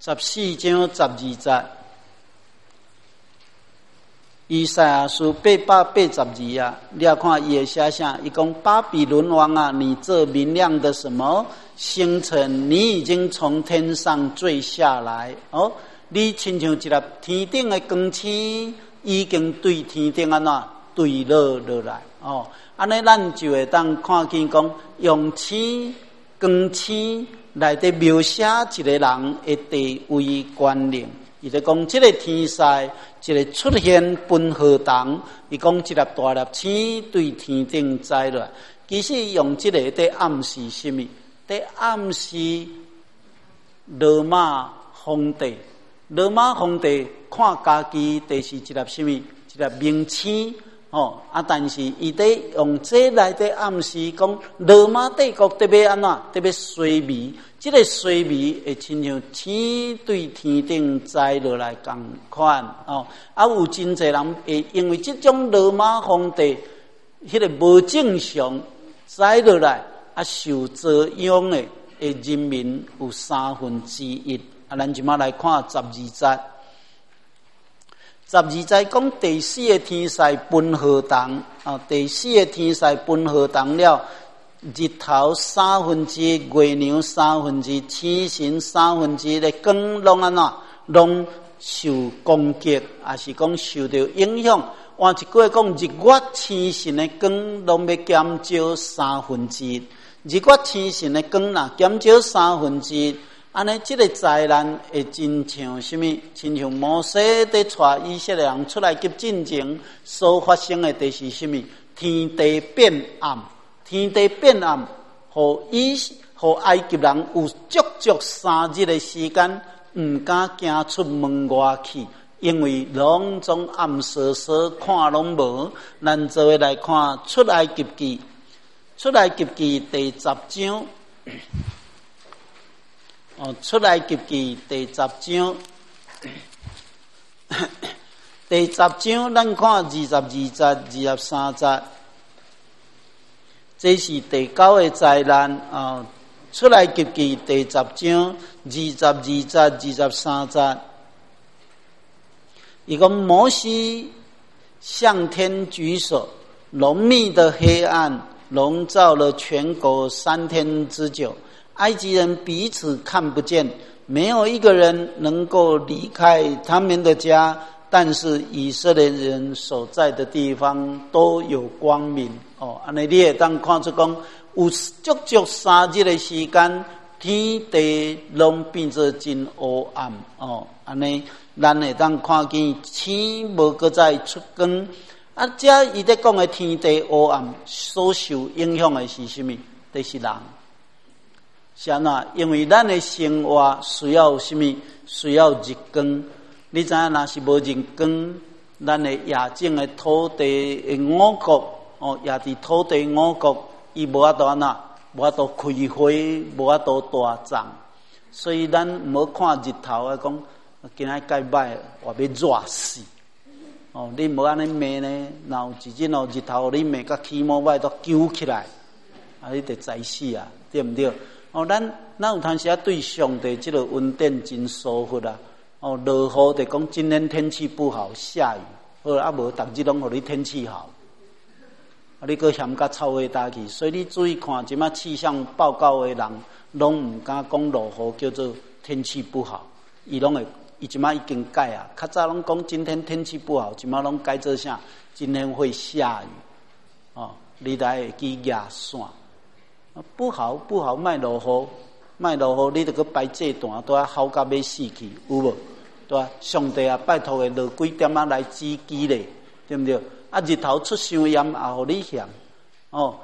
14章12节，以赛亚书882啊，你要看伊会写啥？伊讲巴比伦王啊，你这明亮的什么星辰，你已经从天上坠下来哦，你亲像一粒天顶的光星，已经对天顶安怎坠落来哦。安尼咱就会当看见讲，用星光星来伫描写一个人的地位观念。伊就讲，这个天使，一个出现分河堂，伊讲一粒大粒星对天顶栽落来。其实用这个在暗示什么？在暗示罗马皇帝。罗马皇帝看家己就是一粒什么？一粒明星。但是伊在用这来在暗示讲，罗马帝国特别安怎？特别衰微，这个衰微会亲像星对天顶栽落来同款有真侪人会因为这种罗马皇帝迄个无正常栽落来受遭殃的人民有1/3。咱即马来看12节。12节讲第4个天使分河堂第4个天使分河堂了，日头1/3，月亮1/3，星辰1/3的光拢安怎？拢受攻击，还是讲受到影响？换一句话讲，日月星辰的光拢要减少1/3，日月星辰的光若减少1/3。安尼，这个灾难会真像什么？亲像摩西在带以色列人出来及进前所发生的，就是什么？天地变暗，天地变暗，互埃及人有足3日的时间，唔敢行出门外去，因为拢总暗瑟瑟，看拢无。咱做伙来看出埃及记，出埃及记第10章。出埃及记第10章，第10章咱看22节、23节，这是第9个灾难出埃及记第10章22节、23节，伊讲摩西向天举手，浓密的黑暗笼罩了全国3天之久。埃及人彼此看不见，没有一个人能够离开他们的家，但是以色列人所在的地方都有光明安尼你会当看出讲有足3日的时间，天地拢变作真黑暗安尼咱会当看见星无搁再出光这伊在讲的天地黑暗所受影响的是什么？就是人。是安怎？因为咱的生活需要什么？需要日光。你知影，若是无日光，咱的野种的土地的五谷也伫土地五谷，伊无法度安怎？无法度开花，无法度大长。所以咱毋好看日头讲，今仔介歹，话要热死。你无安尼骂呢？若有一日日头，你骂甲起毛歹都揪起来，你得知死啊，对毋对？咱有当时对上帝这个恩典真疏忽啊！落雨就讲今天天气不好，下雨，好无逐日拢互你天气好，你搁嫌甲臭话打去，所以你注意看，即马气象报告的人拢毋敢讲落雨叫做天气不好，伊即马已经改啊！较早拢讲今天天气不好，即马拢改做啥？今天会下雨你来会记亚线。不好，莫落雨，你著搁摆这段，都要好甲要死去，有无？对吧？上帝啊，拜托落几点来指记咧，对不对？日头出伤炎也互你嫌落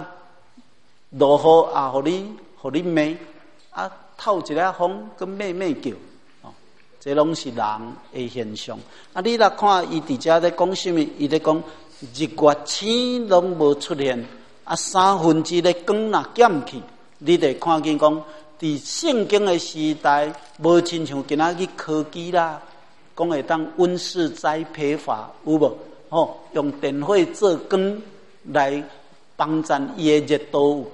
雨也互你骂透一下风，搁骂叫这拢是人的现象。你来看伊伫遮咧讲什么？伊咧讲日月星拢无出现。1/3的光若减去，你得看见讲，伫圣经的时代，无亲像今仔日科技啦，讲会当温室栽培法有无？用电火做光来帮助伊的热度有够，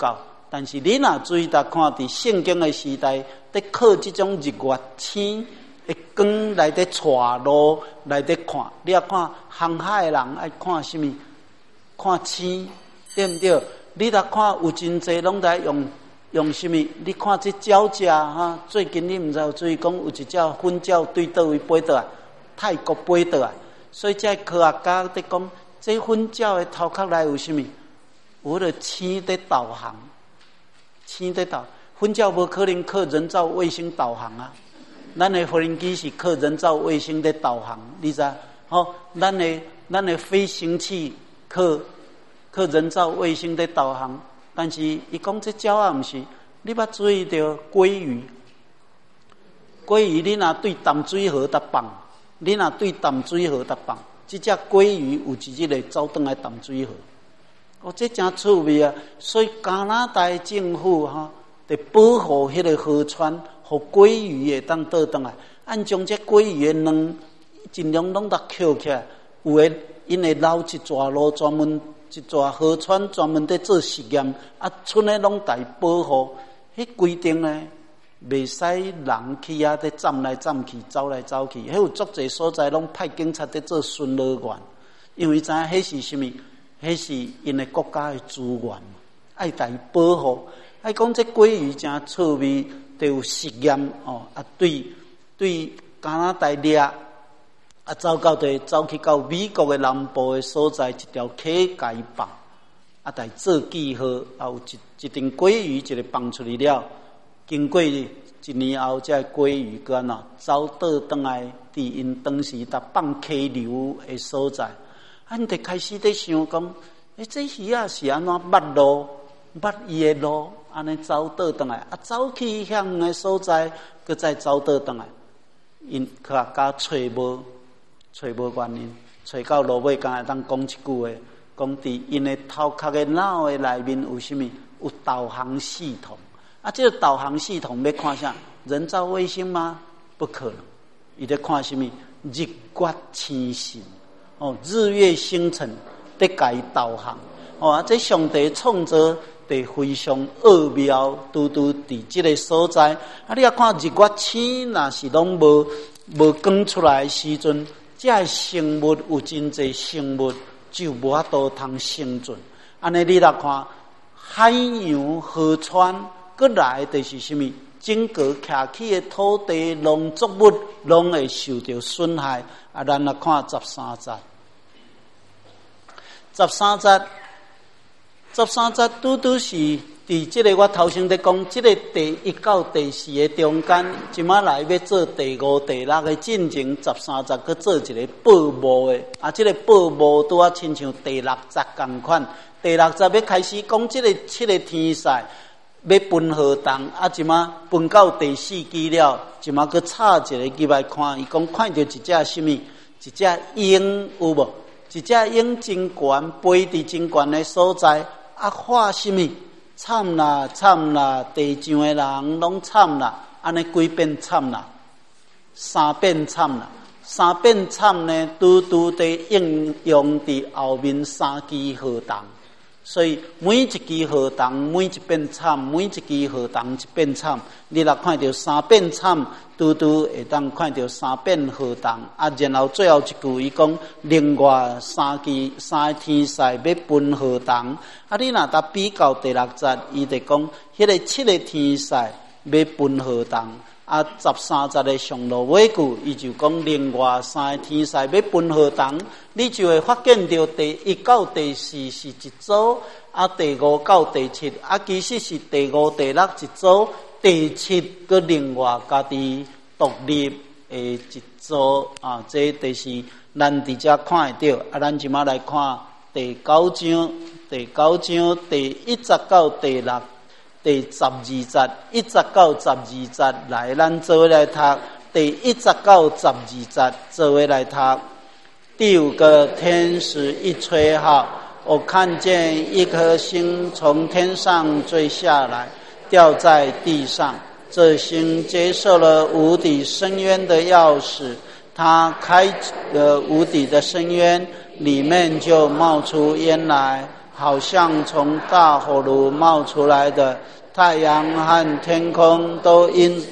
但是你若注意到看伫圣经的时代，在靠这种日月星的光来在带路来在看，你要看航海的人爱看什么？看星，对不对？你来看有真济拢在用什么？你看这鸟只哈，最近你唔知有注意讲有一只粉鸟对倒位飞倒来，泰国飞倒来，所以这科学家在讲，这粉鸟的头壳内有什么？有了星在导航。星在导，粉鸟无可能靠人造卫星导航啊！咱的无人机是靠人造卫星在导航，你知？咱的飞行器靠人造卫星在导航，但是伊讲这鸟啊，毋是，你捌注意到鲑鱼？鲑鱼你若对淡水河搭放，你若对淡水河搭放，这只鲑鱼有一日会走转来淡水河。这真趣味啊！所以加拿大政府得保护迄个河川，互鲑鱼会当倒转来。按将这鲑鱼的卵尽量拢得捡起来，有诶，因会捞一抓路专门一抓河川专门在做实验，剩诶拢得保护。迄规定呢，袂使人去在站来站去，走来走去。迄有足侪所在拢派警察在做巡逻员，因为知影迄是什么？迄是因的国家的资源，爱大保护。爱讲这鲑鱼真趣味，都有实验对加拿大掠，走去到美国的南部的所在，一条溪甲伊放，来做记号，有一阵鲑鱼一个放出来了，经过1年后，这鲑鱼干走倒转来，伫因当时搭放溪流的所在。咱就开始在想讲，这鱼啊是安怎捌路，捌伊的路，安尼走倒转来，走去向的所在，搁再走倒转来。因科学家找无原因，找到落尾，敢会当讲一句话，讲伫因的头壳的脑的内面有啥物？有导航系统。这个导航系统要看啥？人造卫星吗？不可能。伊在看什么？日月星辰。日月星辰在甲伊导航，这上帝创造得非常奥妙，拄伫这个所在。你要看日月星，若是拢无光出来的时阵，这生物有真济生物就无法度通生存。安尼你来看海洋、河川，搁来就是什么？整个徛起的土地、农作物，拢会受到损害。咱来看13节。13节拄是伫这个我头先在讲，这个第1到第4的中间，即马来要做第5、第6的进程，13节去做一个报幕的。这个报幕拄亲像第6节同款。第6节要开始讲这个7个天使要分河东，即马分到第4期了，即马去插一个入来看，伊讲看到一只什么？一只鹰有无？一只鹰真悬，飞伫真悬的所在，喊什么？惨啦惨啦！地上的人拢惨啦，安尼几遍惨啦？3遍惨啦！3遍惨呢，拄地应用伫后面3支河东。所以每一支河东，每一遍惨，每一支河东一遍惨。你若看到3遍惨，拄会当看到3遍河东。然后最后一句伊讲，另外3个天使要分河东。你若搭比较第6节，伊就讲，迄个7个天使要分河东。13节的上落尾句，伊就讲另外3个天使要分河东，你就会发现到第1到第4是一组，第5到第7，其实是第5、第6一组，第7个另外家己独立的一组。这就是咱伫遮看得到。咱即马来看第9章，第1节到第6。第12节1节到12节，来，咱做伙来读。第1节到12节，做伙来读。第5个天使一吹号，我看见一颗星从天上坠下来，掉在地上。这星接受了无底深渊的钥匙，它开了无底的深渊，里面就冒出烟来， 好像从大火炉冒出来的，太阳和天空都因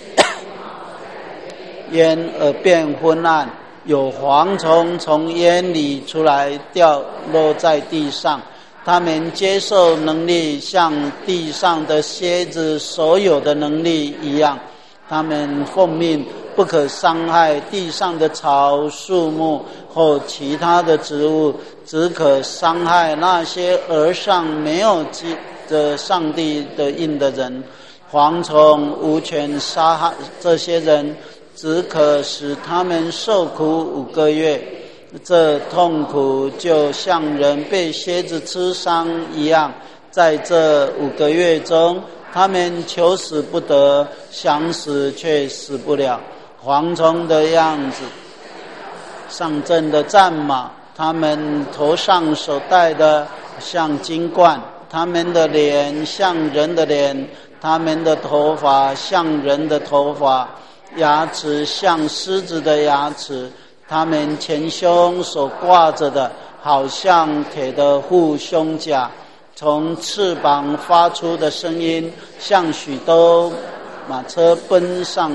烟而变昏暗，有蝗虫从烟里出来掉落在地上。他们接受能力像地上的蝎子所有的能力一样，他们奉命不可伤害地上的草、树木或其他的植物，只可伤害那些额上没有记着上帝的印的人。蝗虫无权杀害这些人，只可使他们受苦5个月。这痛苦就像人被蝎子吃伤一样，在这5个月中，他们求死不得，想死却死不了。蝗虫的样子，上阵的战马，他们头上所戴的像金冠，他们的脸像人的脸，他们的头发像人的头发，牙齿像狮子的牙齿，他们前胸所挂着的好像铁的护胸甲，从翅膀发出的声音像许多马车奔上。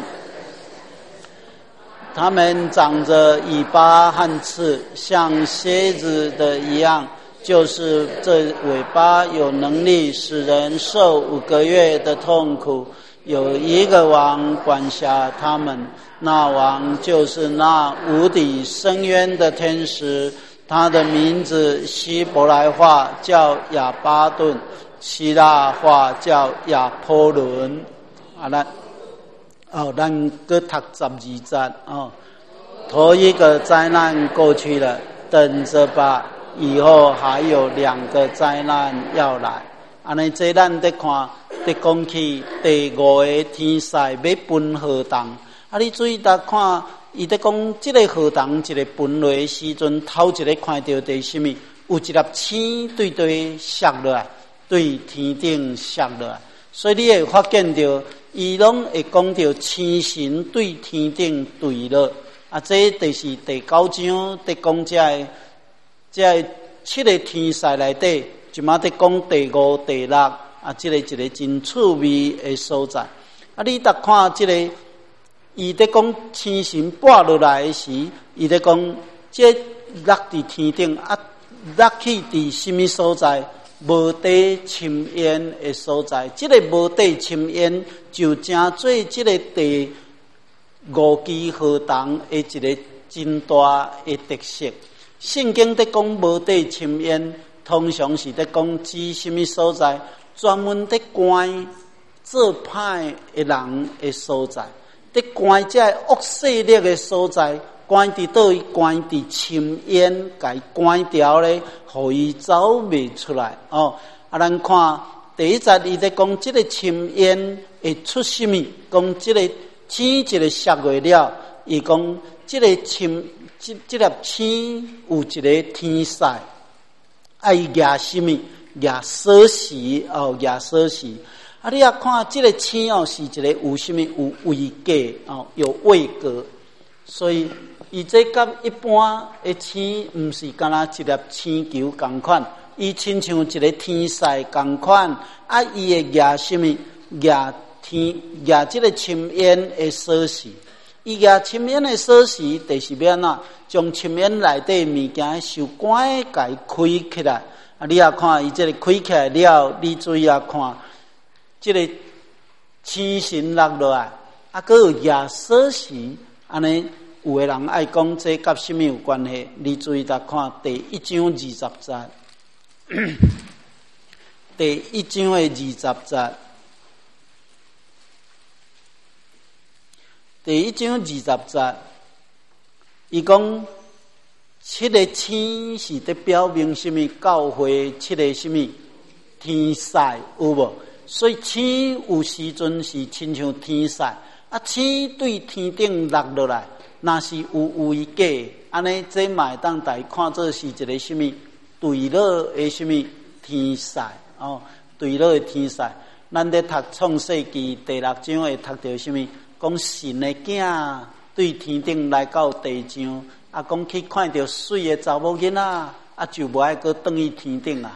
他们长着尾巴和刺，像蝎子的一样，就是这尾巴有能力使人受5个月的痛苦。有一个王管辖他们，那王就是那无底深渊的天使，他的名字希伯来话叫亚巴顿，希腊话叫亚波伦。咱搁读12节头一个灾难过去了，等着吧，以后还有2个灾难要来。安尼这咱在看，在讲起第5个天使要分河东。你注意到看，伊在讲这个河东一个分落的时阵，头一个看到的什么？有一粒星对对摔落来，对天顶摔落来。所以你会发现到，伊拢会讲到星神对天顶对落。这就是第9章在讲这7个天使内底，即马在讲第5、第6，这个一个真趣味的所在。你逐看这个，伊在讲星神跌落来的时，伊在讲这落伫天顶，落去伫什么所在？无底深渊的所在。这个无底深渊就正做这个第5支河东的一个真大的特色。圣经在讲无底深渊，通常是在讲指什么所在？专门在关做歹的人的所在，在关这恶势力的所在，关伫倒位？关伫深渊，甲伊关掉咧，互伊走袂出来。咱看第1节，伊在讲这个深渊会出什么？讲这个星一个摔落了，伊讲这个这粒星有一个天使，伊举什么？举锁匙举锁匙。你也看这个星是一个有什么？有位格有位格。所以伊这甲一般的星，毋是干那一粒星球同款，伊亲像一个天使同款。伊会举什么？举这个深渊的锁匙。伊举深渊的锁匙，就是要怎？将深渊内底物件受关的，甲伊开起来。你也看伊这个开起来了，你注意看，这个星神落落来，还有举锁匙，安尼有的人爱讲这甲什么有关系？你注意看第1章20节，第1章的20节。第1章20节，伊讲7个星是在表明什么？教会7个什么天使有无？所以星有时阵是亲像天使，星对天顶落落来，那是有位格，安尼这嘛当大家看做是一个什么对落的什么天使对落的天使。咱在读创世纪第6章会读到什么？讲神的囝对天顶来到地上，讲去看到水的查某囡仔，就无爱搁转去天顶啊。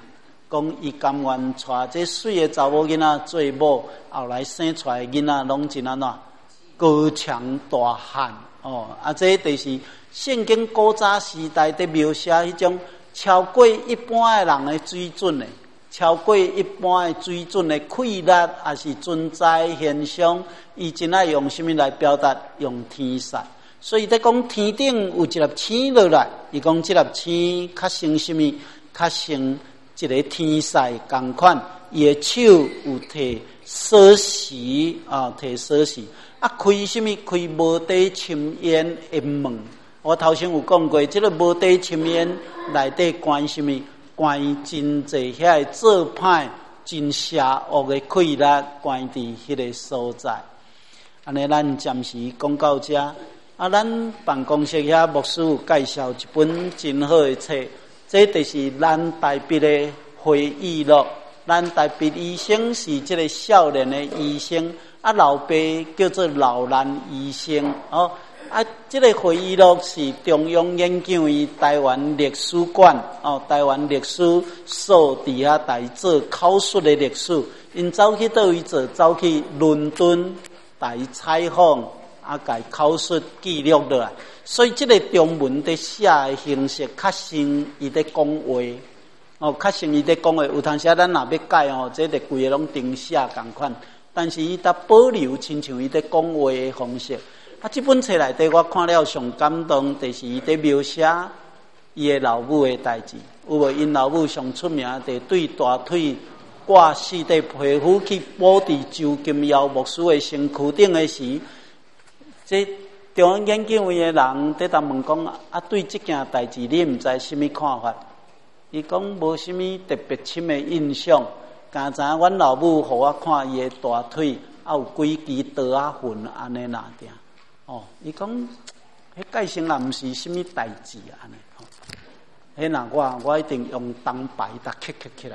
讲伊甘愿带这水的查某囡仔做某，后来生出来的囡仔拢真安怎高强大汉哦。这就是圣经古早时代的描写迄种超过一般的人的水准的，超过一般的水准的气力，也是存在现象。伊真爱用什么来表达？用天煞。所以在讲天顶有一粒星落来，伊讲这粒星较像什么？较像一个天煞同款。伊的手有摕锁匙啊，摕锁匙开什么？开无底深渊的门。我头先有讲过，这个无底深渊内底关什么？关真济遐做歹、真邪恶的气力，关伫迄个所在。安尼，咱暂时讲到这。咱办公室遐牧师有介绍一本真好的册，这就是咱台北的回忆录。咱台北医生是这个少年的医生，老爸叫做老兰医生哦。这个回忆录是中央研究院台湾历史馆哦，台湾历史所伫遐来做考述的历史。因走去倒位做，走去伦敦来采访。甲考述记录落来，所以这个中文的写的形式较像伊在讲话哦，较像伊在讲话。有当时咱若要改哦，这个规个拢定写同款，但是伊得保留亲像伊在讲话的方式。这本册内底我看了上感动，就是伊在描写伊的老母的代志。有无？因老母上出名，就对大腿挂四块皮肤去补伫周金尧牧师的身躯顶的时。这中央研究院的人在答问讲对这件代志你唔知什么看法？伊讲无什么特别深的印象，刚才阮老母互我看伊的大腿，有几支刀痕安尼那点。哦，伊讲，迄介生也唔是什么代志安尼。迄那我一定用铜牌打刻起来。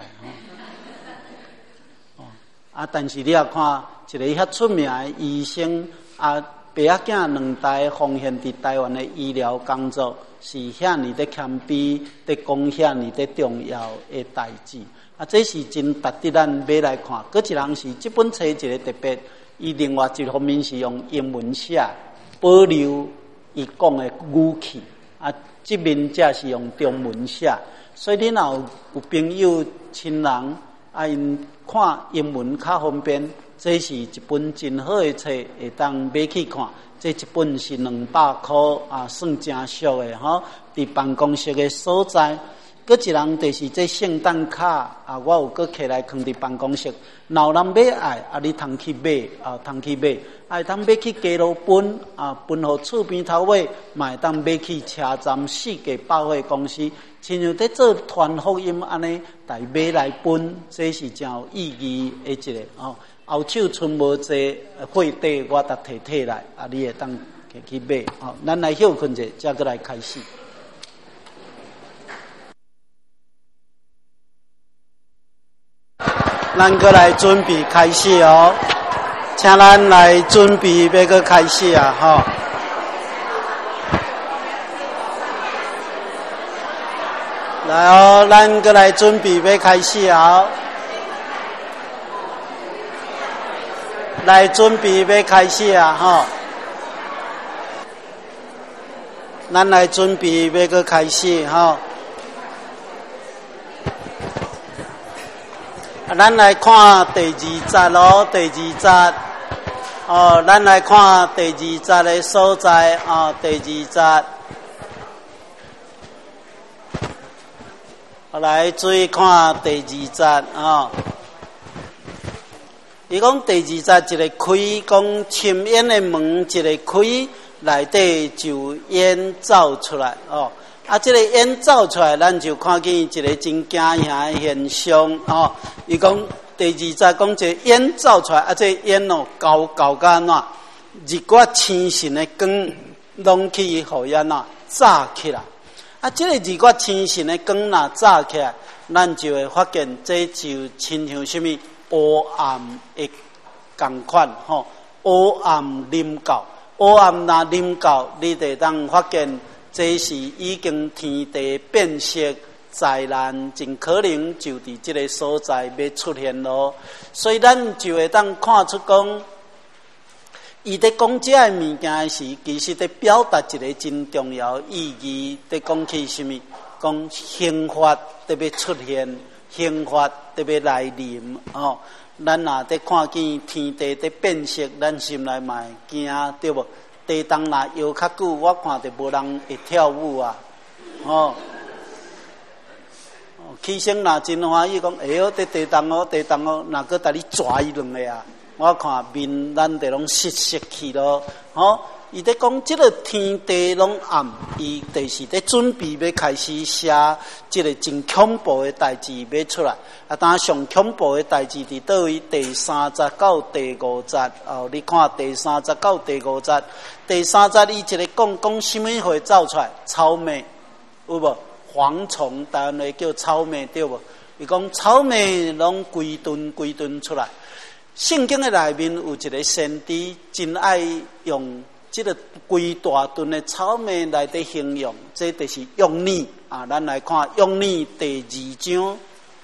但是你也看一个遐出名的医生爸仔囝两代奉献伫台湾的医疗工作，是遐尼的谦卑，在讲遐尼的重要的代志。这是真值得咱买来看。搁一人是这本册一个特别，伊另外一方面是用英文写，保留伊讲的语气。这面则是用中文写，所以你若有朋友亲人因看英文较方便。这是一本真好的册，会当买去看。这一本是200块算真俗的吼。伫办公室的所在，搁一人就是这圣诞卡我有搁摕来放伫办公室。老人买爱你通去买通去买，通买去街路分分互厝边头尾，嘛会当买去车站世界百货公司，亲像在做传福音安尼，来买来分，这是真有意义的一个后手剩无济货底，我得摕来你会当去买咱来休困者，再过来开始。咱过来准备开始哦，请咱来准备要个开始来咱过来准备要开始来准备要开始咱来准备要个开始咱来看第2节咯，第2节咱来看第2节的所在第2节，来注意看第2节伊讲第2节一个开，讲深渊的门一个开，内底就烟走出来这个烟走出来，咱就看见一个真惊吓的现象伊讲第2节讲一个烟走出来，这个烟高到安怎？日月星辰的光拢去互伊安怎炸起来？这个日月星辰的光若炸起来，咱就会发现这就亲像什么黑暗的同款黑暗临到，黑暗若临到，你就当发现。这是已经天地变色灾难真可能就伫这个所在要出现咯。所以咱就会当看出讲，伊在讲这个物件时，其实在表达一个真重要意义。在讲起什么？讲刑罚特别出现，刑罚特别来临哦。咱若在看见天地在变色，咱心内嘛会惊，对无？地动若摇较久，我看着无人会跳舞啊，哦。起先若真欢喜讲，哎哟，地动哦，地动哦，若个带你抓伊两个啊！我看面咱就拢失去咯，吼！伊在讲即个天地拢暗，伊就是在准备要开始写即个真恐怖的代志要出来。啊，当上恐怖的代志伫倒位？第30到第50节哦，你看第30到第50节，第3节伊一个讲什么会走出来？草莓有无？蝗虫，台湾话叫草莓对无？伊讲草莓拢规顿出来。圣经的内面有一个先知，真爱用这个规大顿的草莓来的形容，这就是约珥啊。咱来看约珥第2章，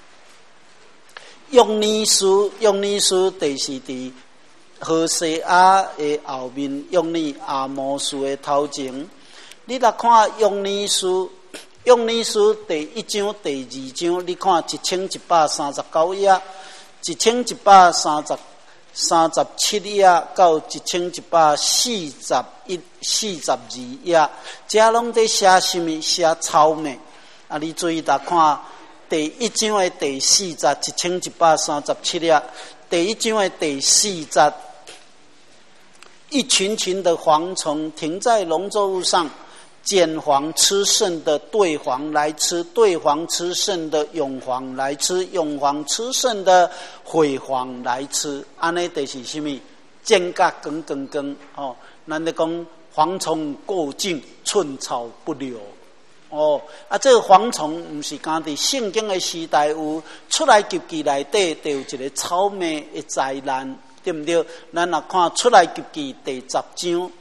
约珥书就是伫何西阿的后面，约珥阿摩斯的头前。你来看约珥书第1章、第2章，你看1139页。1137页到1142页，这拢在写什么？写草莓。啊，你注意来看第1章的第4节，1137页，第1章的第4节，一群群的蝗虫停在农作物上。见黄吃剩的对黄来吃，对黄吃剩的永黄来吃，永黄吃剩的毁黄来吃。安尼就是什么？间隔光哦。咱咧讲蝗虫过境，寸草不留哦。啊，这个蝗虫不是刚伫圣经的时代有出来及记内底，就有一个草莓的灾难，对不对？咱若看出来及记第10章。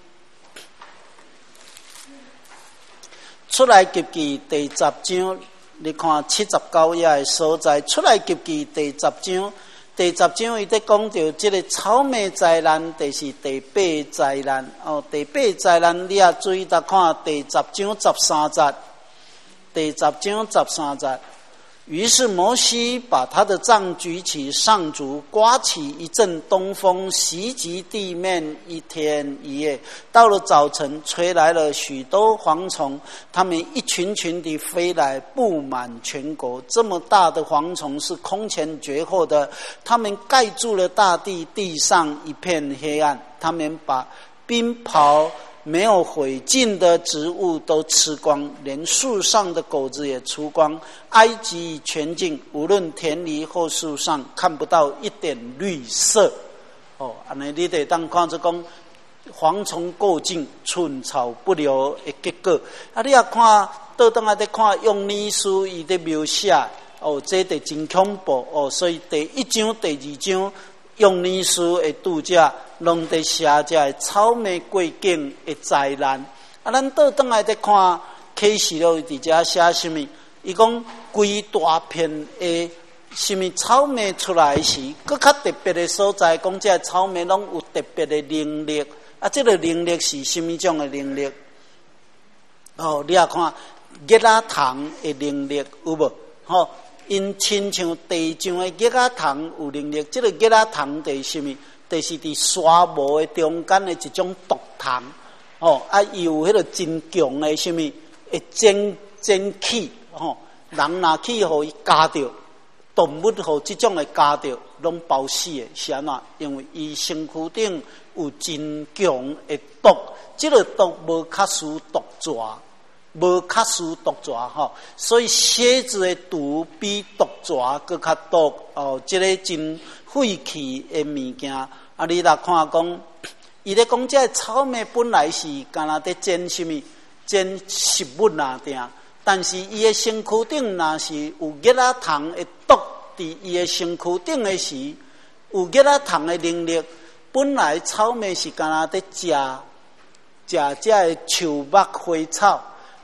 出来及记第10章，你看79页的所在。出来及记第10章，第10章伊在讲到这个草莓灾难，就是第8灾难哦。第8灾难，你也注意到看第10章13节，第10章13节。于是摩西把他的杖举起，上足，刮起一阵东风，袭击地面1天1夜。到了早晨，吹来了许多蝗虫，它们一群群地飞来，布满全国。这么大的蝗虫是空前绝后的，它们盖住了大地，地上一片黑暗。它们把冰雹没有毁尽的植物都吃光，连树上的果子也出光。埃及全境，无论田里或树上，看不到一点绿色。哦，安尼你得当看出讲，蝗虫过境，寸草不留的结果。啊，你也看倒转来在看约珥书伊在描写，哦，这就真恐怖哦。所以第1章、第2章。约珥书的读者拢在写这草莓过境的灾难。啊，咱倒转来在看启示录伫遮写什么？伊讲规大片的什么草莓出来时，更较特别的所在，讲这草莓拢有特别的能力。啊，这个能力是什么种的能力？哦，你也看叶仔糖的能力有无？吼。因亲像地上的叶仔糖有能力，这个叶仔糖就是什么？就是伫沙漠的中间的一种毒糖哦。啊，伊有迄个真强的什么？会蒸气哦。人若去互伊加着，动物互这种的加着，拢包死的。是安怎？因为伊身躯顶有真强的毒，这个毒无较输毒蛇。无较输毒蛇吼，所以蝎子的毒比毒蛇更较毒哦。这个真废弃的物件啊！你来看讲，伊咧讲这草莓本来是干那在煎什么？煎食物啊定，但是伊的身躯顶若是有叶仔糖的毒伫伊的身躯顶的时，有叶仔糖的能力。本来草莓是干那在食这树木花草。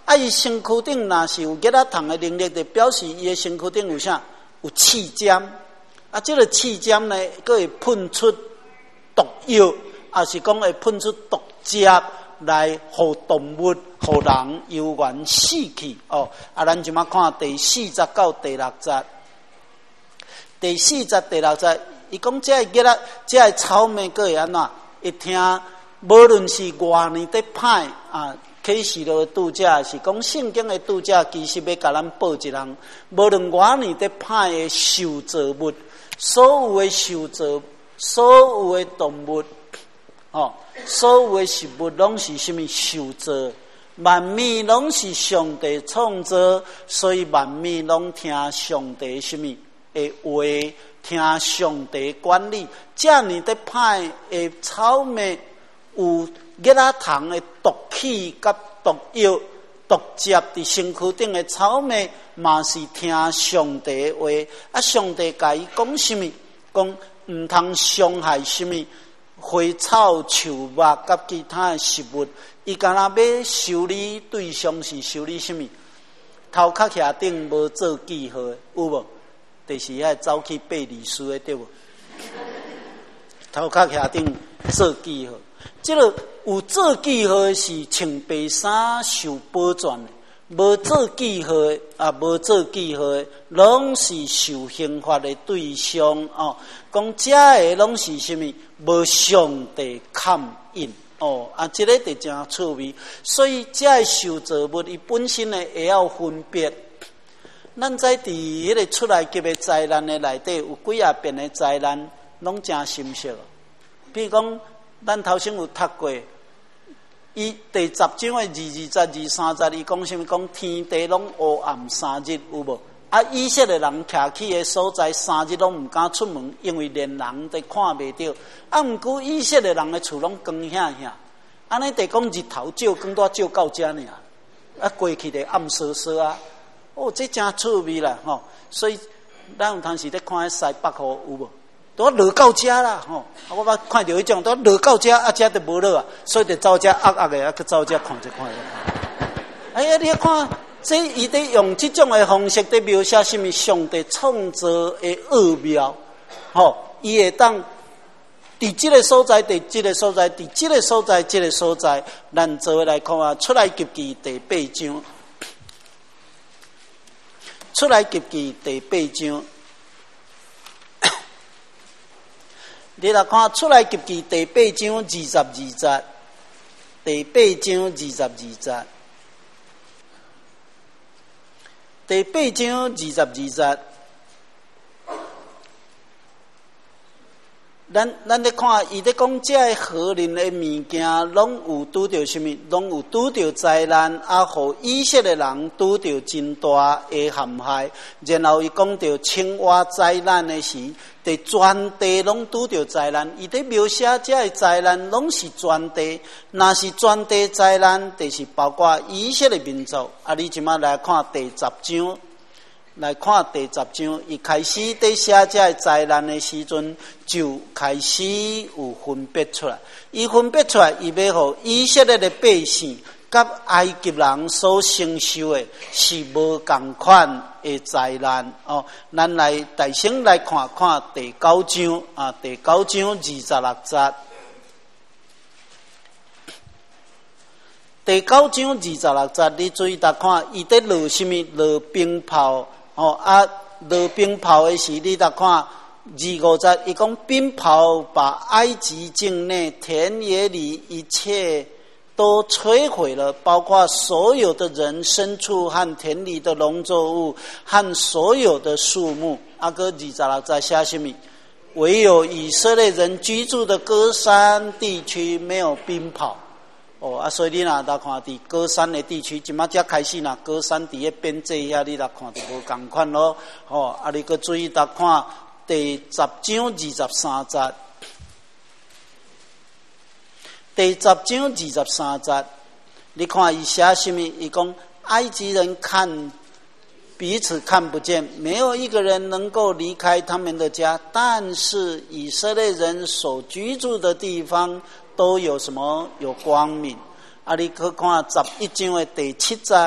啊，伊身躯顶若是有吉拉糖的能力，就表示伊的身躯顶有啥？有气尖。啊，这个气尖呢，佫会喷出毒药，也是讲会喷出毒汁来，互动物、互人有缘死去。哦，啊，咱即马看第40到第60节。第40、第60节，伊讲这个吉拉，这个草莓佫会安怎？一听，无论是偌年的歹啊。启示录的拄则是讲圣经的拄则，其实要甲咱报一人，无论偌年的歹的受造物，所有的受造，所有的动物，所有的食物拢是什么受造？万物拢是上帝创造，所以万物拢听上帝什么的话，听上帝管理。这样的歹的草莓有吉拉糖的毒气甲毒药、毒汁伫身躯顶的草莓，嘛是听上帝的话。啊，上帝甲伊讲什么？讲毋通伤害什么花草、树木甲其他的食物。伊敢若要修理对象是修理什么？头壳徛顶无做记号的有无？就是遐走去拜律师的对无？头壳徛顶做记号。这个有做记号的是穿白衫受保全的，无做记号的无做记号的，拢是受刑罚的对象哦。讲这个拢是什么？无上帝勘印哦啊，这个就真趣味。所以这个受造物伊本身呢会要分别。咱在伫迄个出来级的灾难的内底，有几啊遍的灾难，拢真深刻。比如讲。咱头先有读过，伊第10章的20节、23节，伊讲什么？讲天地拢黑暗3日，有无？啊，以色列人徛起的所在3日拢毋敢出门，因为连人都看袂到。啊，毋过以色列人的厝拢光遐遐，安尼得讲日头照光多照到遮尔，啊，过去就暗瑟瑟啊。哦，这真趣味啦吼！所以咱有当时咧看西北河有无？都落到遮啦，吼！我捌看到迄种，都落到遮，啊，遮就无落啊，所以就走遮压压的，啊，去走遮看一看。哎呀，你看，这伊得用这种的方式在描写什么？上帝创造的奥妙，吼！伊会当伫这个所在，伫这个所在，伫这个所在，这个所在，咱做来看啊，出来及记第8章，出来及记第8章。你来看出来及记第8章22节，第8章22节，第8章22节，咱咧看，伊咧讲这河人的物件，拢有拄着什么？拢有拄着灾难，啊，互以色列人拄着真大的陷害。然后伊讲到青蛙灾难的时，伫全地拢拄着灾难。伊咧描写这个灾难，拢是全地。若是全地灾难，就是包括以色列民族。啊，你即马来看第10章。来看第10章，伊开始在写这个灾难的时阵，就开始有分别出来。伊分别出来，伊要互以色列的百姓甲埃及人所承受的是无共款的灾难哦。咱来大先来看看第9章啊，第9章26节。第9章26节，你注意大看，伊在落什么？落冰雹。哦啊，落冰雹的时，你来看25节，伊讲冰雹把埃及境内田野里一切都摧毁了，包括所有的人、牲畜和田里的农作物和所有的树木。啊，个26节写什么？唯有以色列人居住的歌山地区没有冰雹。哦啊，所以你若来看伫高山的地区，即马才开始若高山伫个边界遐，你来看就无共款咯。哦，啊，你搁注意来看第10章23节，第10章23节，你看伊写什么？伊讲埃及人看彼此看不见，没有一个人能够离开他们的家，但是以色列人所居住的地方都有什么？有光明。 啊，你去看11章的第7节，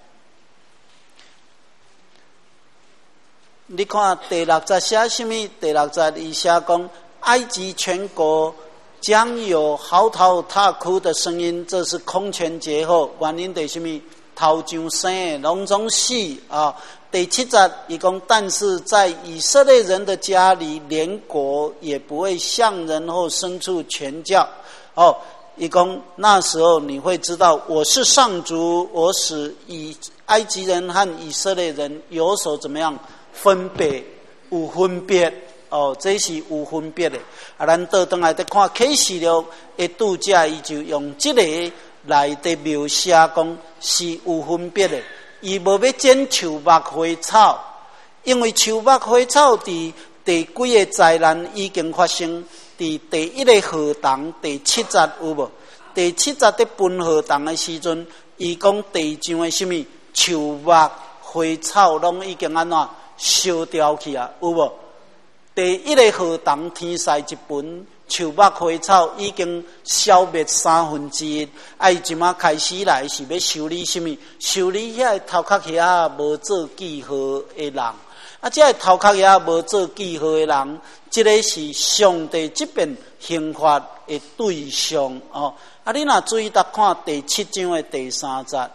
你看第6节写什么？第6节伊写讲，埃及全国将有嚎啕大哭的声音，这是空前绝后。原因是什么？头上生的拢总死啊！第7节伊讲，但是在以色列人的家里，连国也不会向人或牲畜传教。哦，伊讲那时候你会知道，我是上主，我使埃及人和以色列人有所怎么样分别，有分别。哦，这是有分别的。啊，咱倒转来再看启示录的读者，伊就用这个来的描写讲是有分别的。伊无要剪树木花草，因为树木花草伫第几个灾难已经发生。伫第1个河童第7节有无？第7节在分河童的时阵，伊讲地上的什么树木花草拢已经安怎烧掉去啊？有无？第1个河童天灾一分。树木花草已经消灭1/3，伊即马开始来是要修理什么？修理遐头壳遐无做记号的人。啊，这头壳遐无做记号的人，这个是上帝这边刑罚的对象哦。啊，你若注意到看第7章的第3节，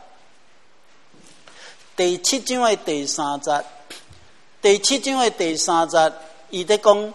第7章的第3节，第7章的第3节，伊在讲。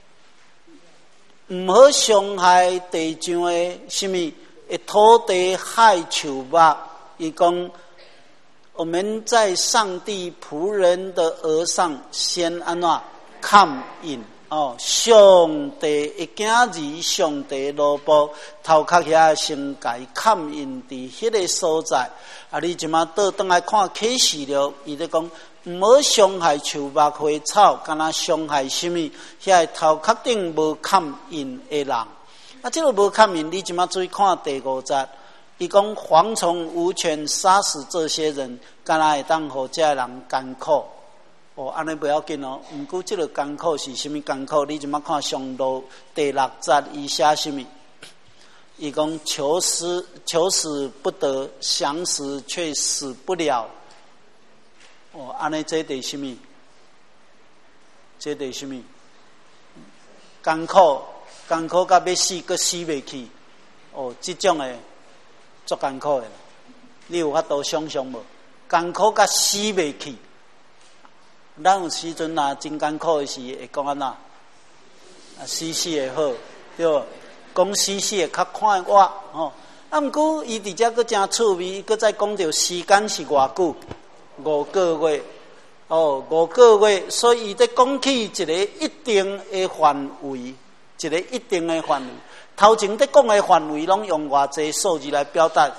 唔好伤害地上的什么？土地害树木。伊讲，我们在上帝仆人的额上先安怎看印哦？上帝的囝儿，上帝罗布头壳遐先甲伊看印伫迄个所在。啊，你即马倒转来看启示录，伊在讲。唔好伤害树木花草，敢若伤害什么？遐头壳顶无看印的人。啊，这个无看印，你即马注意看第5节，伊讲蝗虫无权杀死这些人，敢若会当互这人艰苦。哦，安尼不要紧哦。毋过这个艰苦是什么艰苦？你即马看上路第6节，伊写什么？伊讲求死不得，想死却死不了。哦，安尼这对什么？这对什么？艰苦到要死，佫死袂去。哦，这种的足艰苦的，你有法度想象无？艰苦到死袂去。咱有时阵啊，真艰苦的时会讲安怎？死会好，对无？讲死会较快活哦。啊，毋过伊伫遮佫真趣味，佫再讲到时间是偌久。5个月，哦，5个月，所以在讲起一个一定的范围，一个一定的范围。头前在讲的范围，拢用偌济数字来表达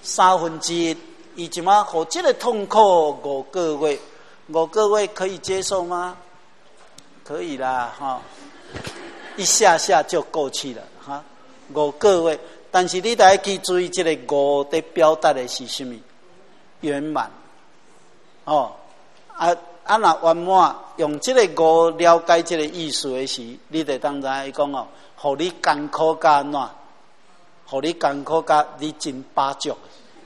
1/3。伊即马互这个痛苦5个月，5个月可以接受吗？可以啦，哈，一下下就过去了，哈，5个月。但是你得去注意，这个5的表达的是什么？圆满。哦，若圆满用这个5了解这个意思的时，你得当然伊讲哦，互你艰苦甲安怎？互你艰苦甲你真巴足，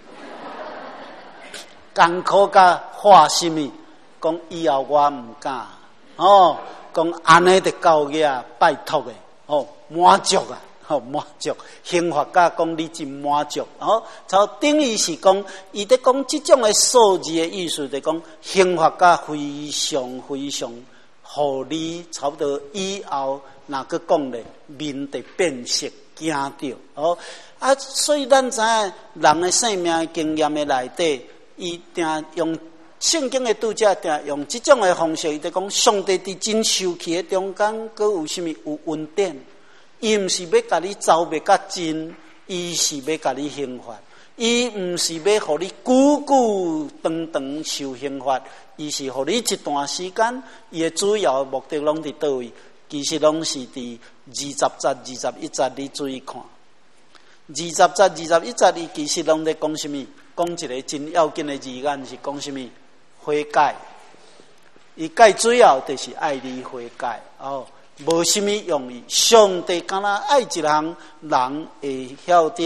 艰苦甲化什么？讲以后我唔敢哦，讲安尼的教育拜托的哦，满足啊！好满足，刑罚甲讲你真满足，哦，从定义是讲，伊在讲这种的数字的意思，就讲刑罚甲非常非常，互你差不多以后哪个讲咧，面的变色惊着，哦啊，所以咱知影人的生命经验的内底，伊定用圣经的读者定用这种的方式，伊在讲上帝伫真受气的中间，佮有啥物有恩典。伊毋是要甲你糟灭甲真，伊是要甲你刑罚。伊毋是要互你久久长长受刑罚，伊是互你一段时间。伊的主要的目的拢伫倒位？其实拢是伫20节、21节，你注意看。20节、21节，伊其实拢在讲什么？讲一个真要紧的字眼是讲什么？悔改。伊改主要就是爱你悔改哦。无什么用意，上帝敢若爱一人，人会晓得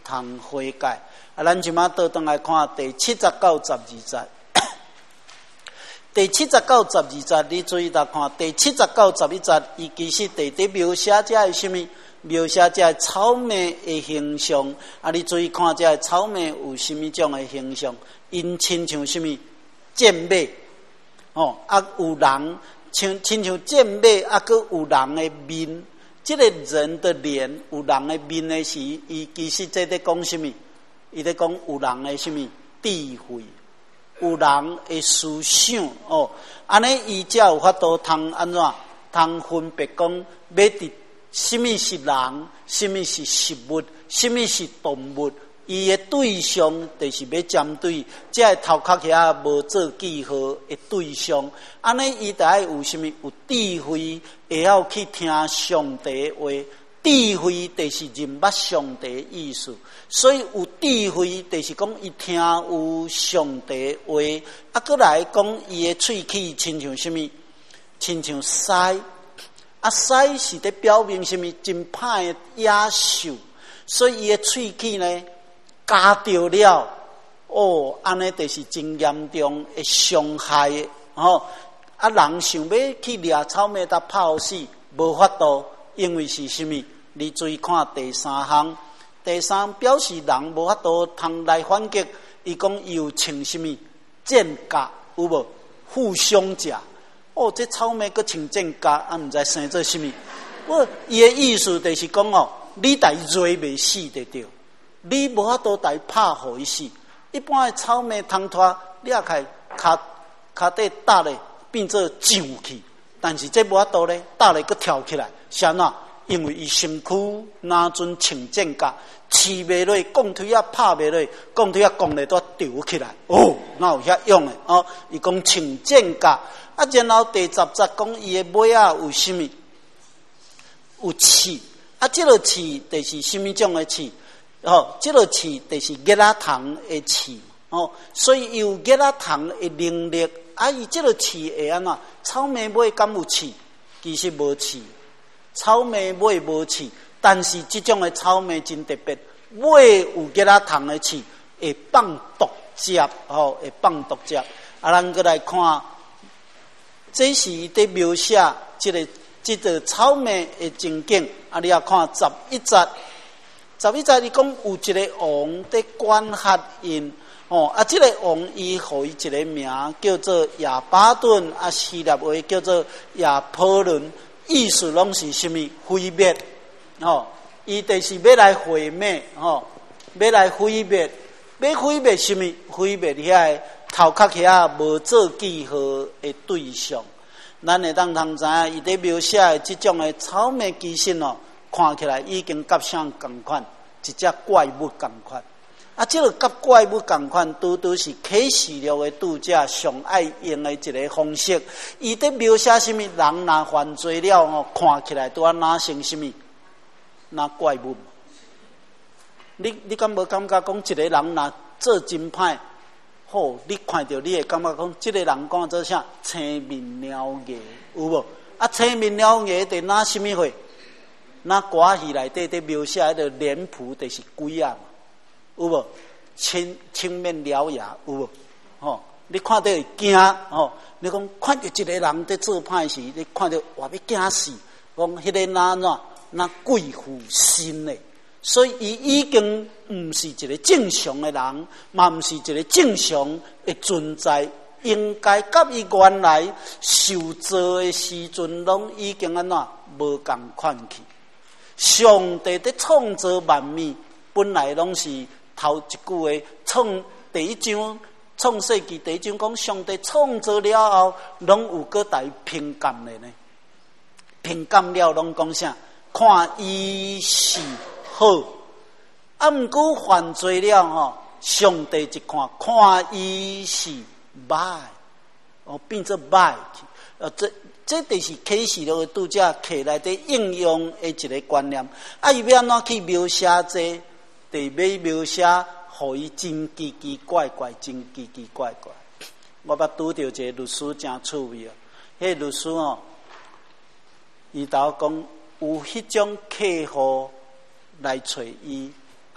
通悔改。咱即马倒转来看第79、12节。第79、12节，你注意来看第79、11节，伊其实伫描写这是什么？描写这草莓的形象。你注意看这草莓有什么种的形象？因亲像什么？健美，有人亲像健美，佫有人的面。这个人的脸有人的面的时，伊其实在讲什么？伊在讲有人的什么智慧，有人的思想安尼伊才有法度通安怎？通分别讲要伫什么是人，什么是食物，什么是动物。伊的对象就是要针对这头壳遐无做记号的对象，安尼伊就爱有什么？有智慧，会晓去听上帝的话。智慧就是认捌上帝的意思，所以有智慧就是讲伊听有上帝的话。佫来讲伊的喙齿亲像什么？亲像狮。狮是在表明什么？真歹的野兽，所以伊的喙齿呢？加掉了，安尼就是真严重的伤害的人想要去掠草莓搭泡死，无法度，因为是什么？你注意看第三项，第三表示人无法度通来反击。伊讲伊有穿什么剑甲，有无？互相夹。这草莓佫穿剑甲，毋知生做什么？伊的意思就是讲你带追袂死得着。你无法度来拍互伊死。一般的草莓通拖掠开脚底搭咧变做上去，但是这无法度咧搭咧佫跳起来，是安怎？因为伊身躯哪阵穿剑甲，刺袂落，钢腿啊拍袂落，钢腿啊讲咧都掉起来。哪有遐用的伊讲穿剑甲，然后第10节讲伊的尾啊有什么？有刺。这个刺就是什么种的刺？这个刺就是叶仔糖的刺所以有叶仔糖的能力。伊这个刺会安怎？草莓尾敢有刺？其实无刺，草莓尾无刺，但是这种的草莓真特别，尾有叶仔糖的刺，会放毒汁会放毒汁。咱再来看，这是在描写这个草莓的情景。你要看11节。11节伊讲有一个王在管辖因这个王伊互伊一个名叫做亚巴顿，希腊话叫做亚波伦，意思拢是什么？毁灭伊就是要来毁灭要来毁灭，要毁灭什么？毁灭遐头壳遐无做记号的对象。咱会当通知影，伊在描写的这种的草莓其实看起来已经甲啥同款，一只怪物同款。这个甲怪物同款，拄是启示录的读者上爱用的一个方式。伊在描写什么？人若犯罪了看起来拄啊哪成什么？哪怪物？你敢无感觉讲一个人若做真歹？你看到你会感觉讲，这个人讲做啥？青面獠牙，有无？青面獠牙在哪什么货？那歌戏内底在描写的脸谱就是鬼啊，有无？青面獠牙，有无？你看到会惊你讲看到一个人在做歹事，你看到哇要惊死，讲迄个那鬼附身的，所以伊已经唔是一个正常的人，嘛唔是一个正常的存在，应该甲伊原来受造的时阵，拢已经安怎无共款去。上帝在创造万物，本来拢是头一句的第一章创世纪第一章讲，上帝创造了后，拢有个来评鉴的呢。评鉴了，拢讲啥？看伊是好，毋过犯罪了上帝一看伊是歹，变做歹去。这就是启示录的读者摕来的应用的一个观念。伊要安怎去描写这？得要描写，互伊真奇奇怪怪，真奇奇怪怪。我捌拄到一个律师真趣味迄个律师伊头讲有迄种客户来找伊，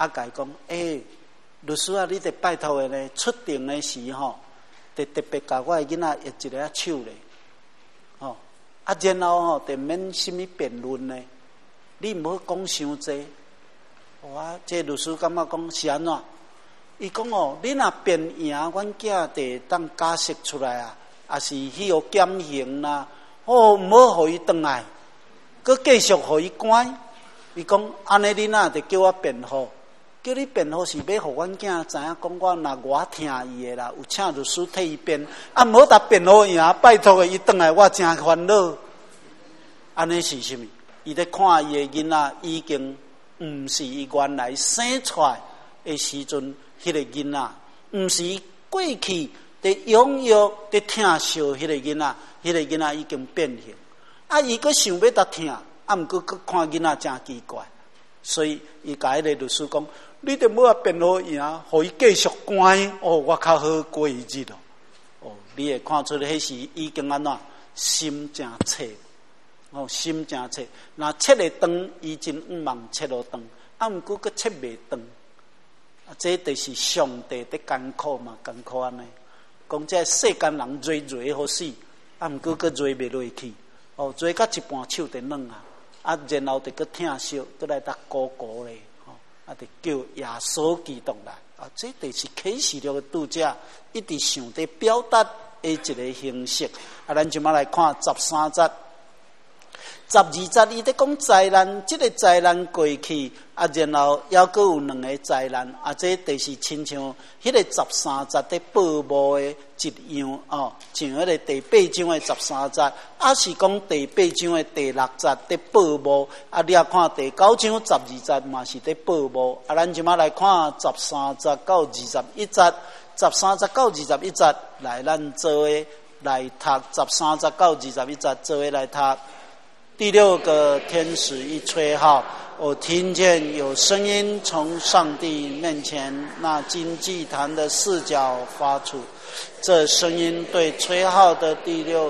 甲伊讲，律师啊，你得拜托的呢，出庭的时吼，得特别甲我的囡仔握一个手咧，吼，然后吼，得免什么辩论呢，你唔好讲伤济。这律师感觉讲是安怎？伊讲哦，你若辩赢，阮囝得当假释出来啊，也是去互减刑啦。唔好互伊转来，佮继续互伊关。伊讲安尼，你哪得叫我辩护？叫你辩护是要互阮囝知影，讲我若我听伊的啦，有请律师替伊辩。唔好达辩护赢，拜托个伊转来，我真烦恼。安尼是啥物？伊咧看伊的囡仔已经毋是伊原来生出来的时阵。迄个囡仔，毋是过去伫拥有、伫疼惜迄个囡仔，迄个囡仔已经变形。伊阁想要搭疼，毋过阁看囡仔真奇怪，所以伊甲迄个律师讲：你得要辩护赢，互伊继续关。我较好过日子咯。你会看出迄时已经安怎心真切，心真切。若切会长，伊真毋茫切落长，毋过阁切袂长。这就是上帝的艰苦嘛，艰苦安尼。讲这世间人追好死，毋过佮追袂落去。追到一半手就软啊，然后就佮疼惜，佮来搭高高咧，就叫耶稣基督来。这就是启示录的读者一直想伫表达的一个形式。咱即马来看13节。12节伊在讲灾难，这个灾难过去，然后还阁有两个灾难，这就是亲像迄个13节在报幕的一样像迄个第8章的13节，是讲第8章的第6节在报幕，你也看第9章12节嘛是在报幕，咱即马来看13节到21节，13节到21节，来咱做伙来读13节到21节，做伙来读。第6个天使一吹号，我听见有声音从上帝面前那金祭坛的4角发出，这声音对吹号的第6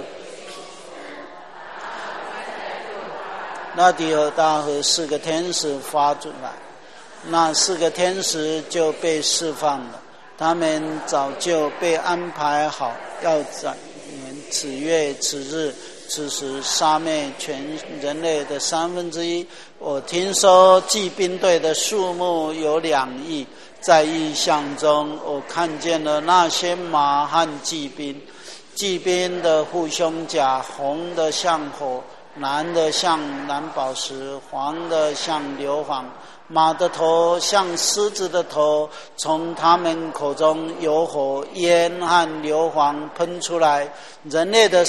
那第二大和4个天使发出来，那4个天使就被释放了，他们早就被安排好，要在此月此日。此时杀灭全人类的1/3。我听说骑兵队的数目有2亿，在异象中我看见了那些马和骑兵，骑兵的护胸甲红的像火，蓝的像蓝宝石，黄的像硫磺，马的头像狮子的头，从他们口中有火焰和硫磺喷出来，人类的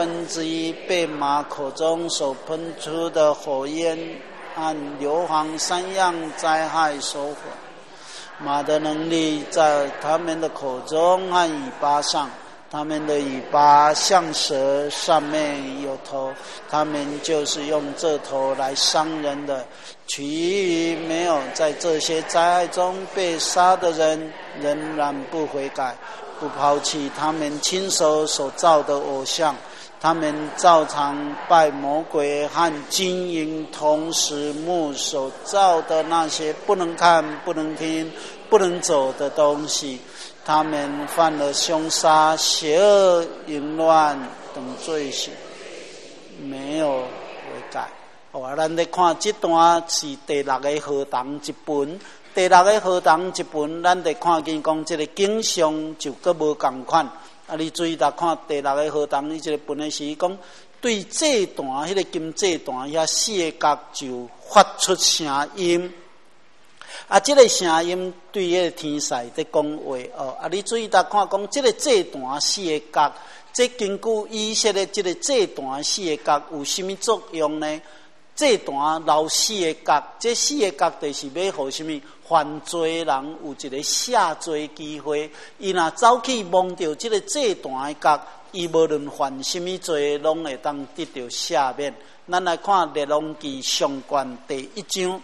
1/3被马口中所喷出的火焰和硫磺3样灾害所毁。马的能力在他们的口中和尾巴上，他们的尾巴像蛇，上面有头，他们就是用这头来伤人的。其余没有在这些灾害中被杀的人，仍然不悔改，不抛弃他们亲手所造的偶像，他们照常拜魔鬼和金银铜石木所造的那些不能看、不能听、不能走的东西。他们犯了凶杀、邪恶、淫乱等罪行，没有悔改。咱咧看这段是第6个合同一本，第6个合同一本，咱得看见讲这个景象就搁无共款。你注意来看第6个合同，伊这个本的是讲对这段迄个金这段遐4个角就发出声音。这个声音对迄个天使在讲话你注意来看讲这个这段4个角，这根据以色列这个这段4个角有什么作用呢？这段留4个角，这4个角就是要互什么犯罪人有一个下罪机会。伊若走去摸到这个这段的角，伊无论犯什么罪，拢会当得到赦免。咱来看列王记上卷第1章，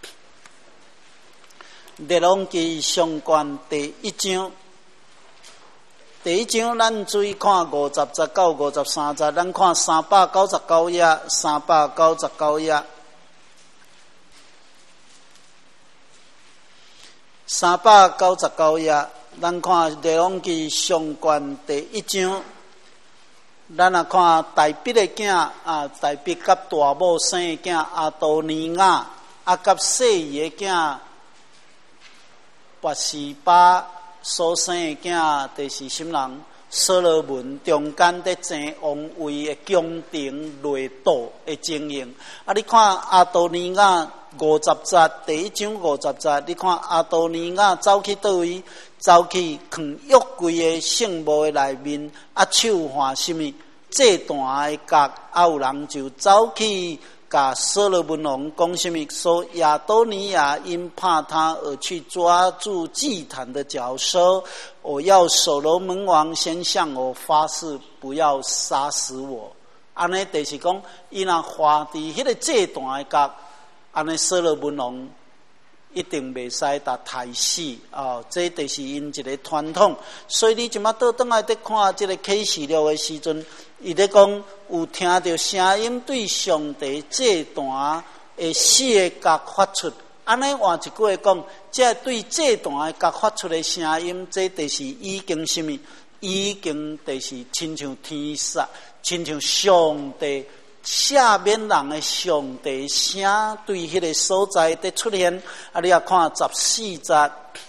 列王记上卷第1章。第1章，咱注意看50节到53节，咱看399页，399页。 399页，咱看《列王记》上卷第1章。咱也看大毕的囝大毕甲大母生的囝阿多尼亚，甲细姨的囝拔示巴所生的囝，就是什么人？所罗门中间在争王位的宫廷内斗的情形。你看阿多尼亚50节，第1章50节，你看阿多尼亚走去倒位？走去藏约柜的圣墓的内面，手换什么？这段的角，有人就走去甲所罗门王讲什么？说亚多尼亚因怕他而去抓住祭坛的脚，说我要所罗门王先向我发誓，不要杀死我。安尼就是讲，伊若画伫迄个这段的角，安尼所罗门王一定袂使达太死这就是因一个传统。所以你即马倒转来在看这个启示录的时阵，伊咧讲有听到声音对上帝这段的四个角发出。安尼换一句话讲，这对这段的角发出的声音，这就是已经什么？已经就是亲像天煞，亲像上帝。下面人的上帝声对迄个所在的出现，你也看14节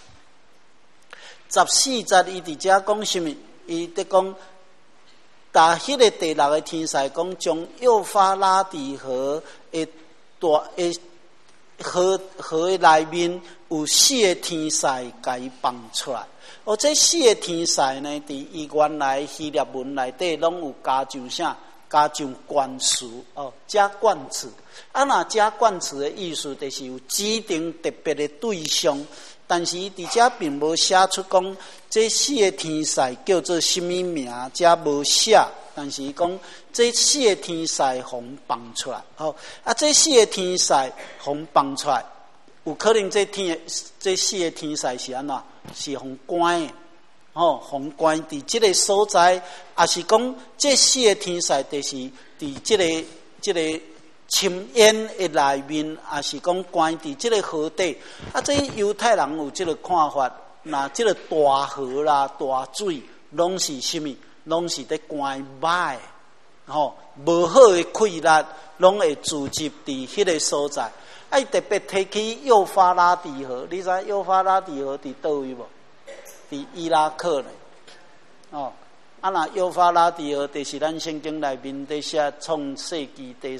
，14节伊伫遮讲什么？伊伫讲，打迄个第6个天使讲，将幼发拉底河的大的河的内面有4个天使甲伊放出来。这4个天使呢，伫伊原来希腊文内底拢有加上啥？加上冠词加冠词。若加冠词的意思，就是有指定特别的对象，但是伊伫遮并无写出讲这4个天使叫做什么名，遮无写。但是伊讲这4个天使互放出来，这4个天使互放出来，有可能这4个天使是安怎？是互关的。宏观伫这个所在，也是讲这4个天使，就是伫这个深渊的内面，也是讲关伫这个河底。这犹太人有这个看法，那这个大河啦、大水，拢是什么？拢是在关歹，无好的气力，拢会聚集伫迄个所在。特别提起幼发拉底河，你知幼发拉底河伫倒位无？伫伊拉克呢，若幼发拉底河，就是咱圣经内面在写创世纪第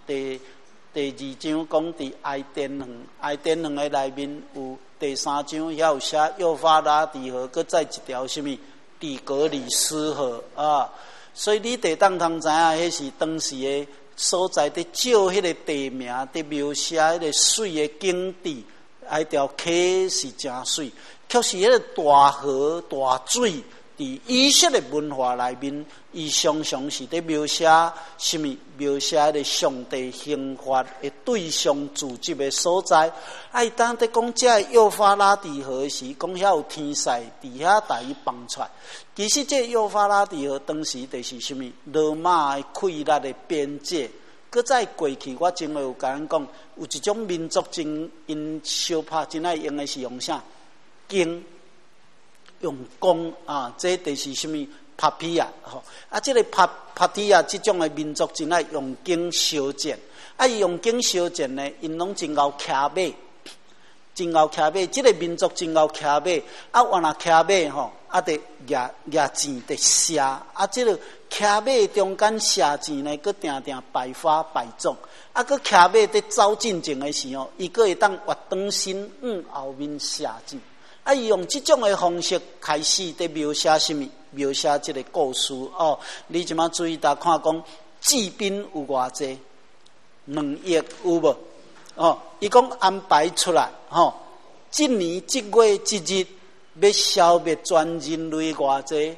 2章讲伫埃甸园，埃甸园的内面有第3章遐有写幼发拉底河，搁再一条什么底格里斯河所以你得当知影，迄是当时的所在伫照迄个地名，伫描写迄个水的景致，迄条溪是真水。确实，迄个大河大水，伫以色列文化内面，伊常常是伫描写什么？描写迄个上帝刑罚的对象聚集的所在。当伫讲这幼发拉底河时，讲遐有天使伫遐带伊放出来。其实这幼发拉底河当时就是什么？罗马的溃力的边界。搁在过去，我前后有甲咱讲，有一种民族因相拍真爱用的是用啥？弓，用弓这就是什么？帕皮亚这个帕提亚这种的民族真爱用弓相战。伊用弓相战呢，因拢真够骑马，真够骑马。这个民族真够骑马，原来骑马得拿钱得射。这个骑马中间射钱呢，佮定定百发百中。佮骑马在走进前的时候，伊佮会当活转身往后面射钱。伊用这种的方式开始在描写什么？描写这个故事你即马注意大看讲，骑兵有偌济？2亿有无？伊讲安排出来今年这月这日要消灭全人类偌济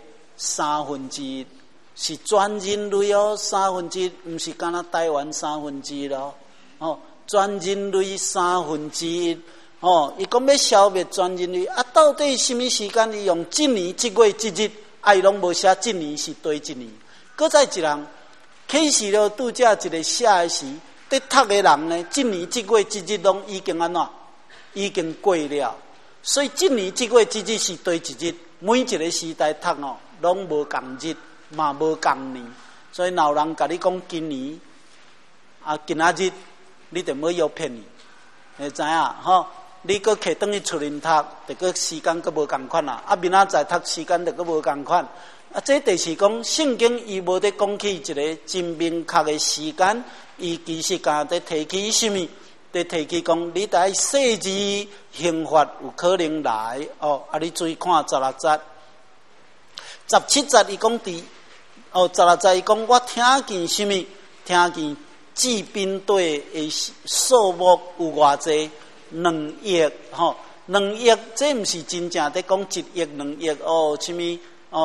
？1/3，是全人类1/3，毋是干那台湾1/3咯全人类1/3。伊讲要消灭全人类到底什么时间？伊用今年这月这日，伊拢无写今年是对一年。搁再一人启示了拄则一个写的时，伫读的人呢，今年这月这日拢已经安怎？已经过了。 所以一年一月之日是对一日，每一个时代读哦，拢无共日，嘛无共年。所以老人甲你讲今年今仔日，你就莫要骗伊，会知影吼？你搁摕转去厝里读，就搁时间搁无共款啦。明仔载读时间就搁无共款。这就是讲圣经伊无伫讲起一个真明确的时间，伊其实敢伫提起什么？伫提起讲你在世字刑罚有可能来哦。你注意看16节、17节，伊讲16节伊讲我听见什么？听见治兵队的数目有偌济？2亿吼，2亿，这毋是真正伫讲1亿2亿哦，什么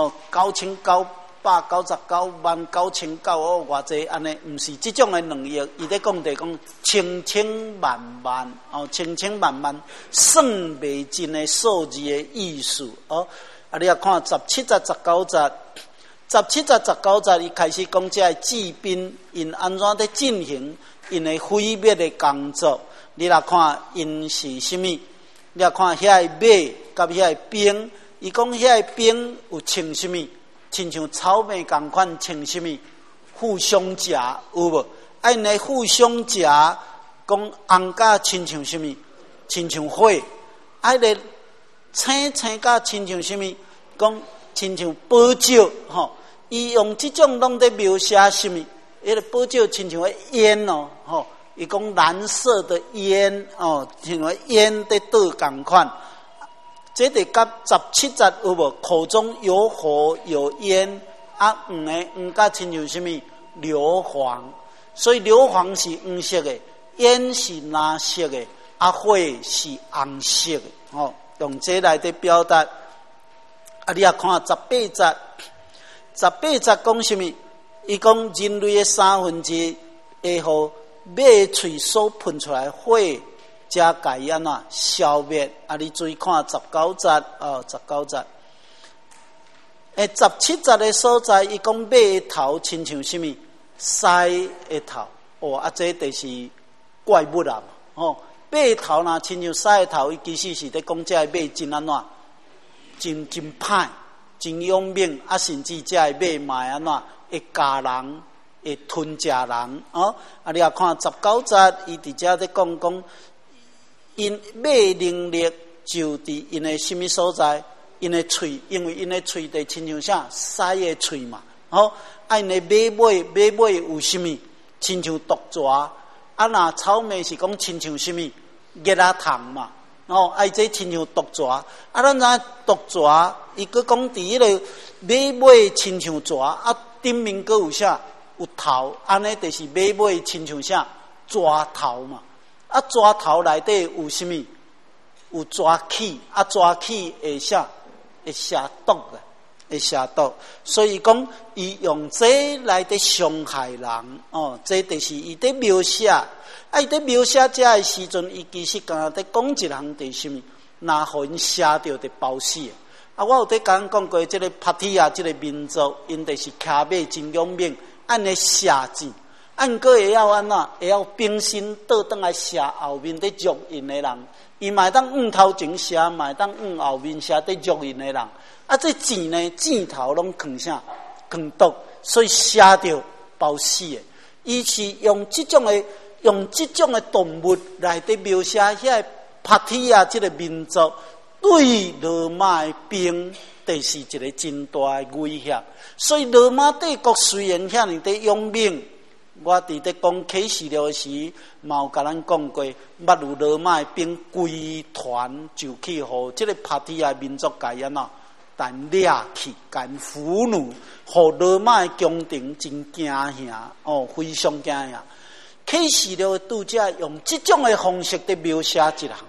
99999999哦，偌济安尼，毋是即种的2亿，伊伫讲讲千千万万哦，千千万万算袂尽的数字的意思哦。你要看17节、19节。17节、19节，伊开始讲这治兵因安怎伫进行因的毁灭的工作。你来看因是什么？你来看遐个马甲遐个兵，伊讲遐个兵有穿什么？亲像草莓共款穿什么？互相食有无？因的互相食，讲红甲亲像什么？亲像火。个青甲亲像什么？讲亲像宝石吼。伊用即种拢在描写什么？迄个宝石亲像个烟哦，吼。伊讲蓝色的烟哦，像个烟在倒共款。这得甲17节有无？口中有火有烟黄甲亲像什么？硫磺。所以硫磺是黄色的，烟是蓝色的，火是红色的。哦，用这来的表达。你也看18节。18节讲什么？伊讲人类的1/3会互马喙所喷出来火，才该安怎消灭？你注意看19节哦，19节。17节的所在，伊讲马的头亲像什么？狮的头哦，这就是怪物啦哦。马的头若亲像狮的头，伊其实是在讲这马真安怎？真歹。真勇猛，甚至这马嘛安怎会咬人，会吞食人哦。你也看19节，伊伫遮在讲，因马能力就伫因的什么所在？因的喙，因为因的喙在亲像啥？狮的喙嘛。哦，因的马尾有什么？亲像毒蛇。若草莓是讲亲像什么？叶仔虫嘛。哦，这亲像毒蛇。咱知毒蛇，伊佫讲伫迄个马尾亲像蛇，顶面佫有啥？有头，安尼就是马尾亲像啥？蛇头嘛。蛇头内底有什么？有蛇气，蛇气会啥？会下毒的，会下毒。所以讲，伊用这来伫伤害人。哦，这就是伊伫描写。伊伫描写这的时阵，伊其实敢伫讲一项是什么？若互因写着就包死的。我有伫刚讲过，这个帕提亚这个民族，因就是骑马真勇猛，按咧射箭，按个会晓安怎？会晓平身倒转来射后面伫辱因的人。伊嘛会当头前射，嘛会当后面射伫辱因的人。这箭呢，箭头拢囥啥？囥毒，所以射着包死的。伊是用即种的动物来伫描写遐帕提亚这个民族对罗马的兵，就是一个真大的威胁。所以罗马帝国虽然遐尼的勇猛，我伫咧讲启示录时，嘛有甲咱讲过，捌有罗马的兵规团就去互这个帕提亚民族甲安怎？但掠去，甲俘虏，互罗马的宫廷真惊吓哦，非常惊吓。启示录的读者用这种的方式在描写一项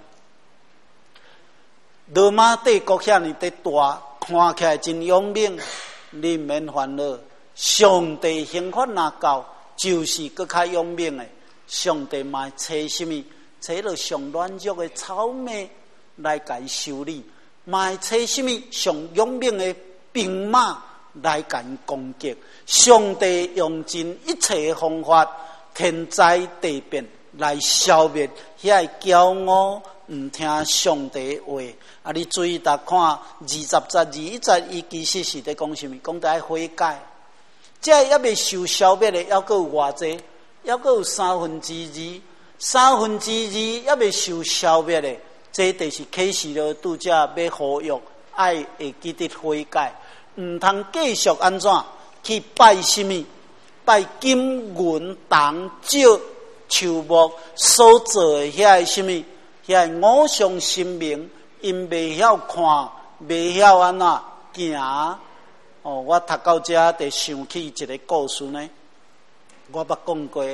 罗马帝国遐尼的大，看起来真勇猛，你唔免烦恼。上帝刑罚若到，就是搁较勇猛的。上帝嘛找什么？找了上软弱的草莓来甲伊修理，嘛找什么？上勇猛的兵马来甲伊攻击。上帝用尽一切的方法。天灾地变来消灭遐个骄傲唔听上帝的话。啊，你注意看20:22，伊其实是在讲什么？讲在悔改。这还未受消灭的，还阁有偌济？还阁有2/3，三分之二还未受消灭的，这就是启示了拄则要呼吁爱会记得悔改，唔通继续安怎去拜什么？拜金银铜石树木所做的遐什么？遐五常神明，因未晓看，未晓安怎行。我读到这，就想起一个故事呢。我捌讲过